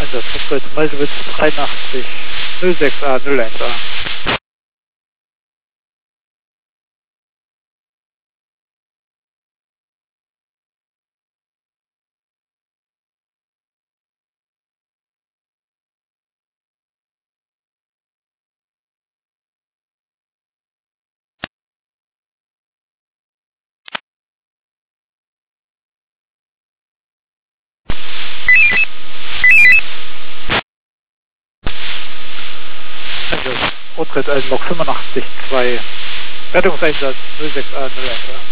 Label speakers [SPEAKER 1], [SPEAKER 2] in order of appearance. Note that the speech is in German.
[SPEAKER 1] Einsatz Fritz Meuselwitz 83 06A 01A. Einsatz Rottritt Eisenburg 85 2 Rettungseinsatz 06A 01A.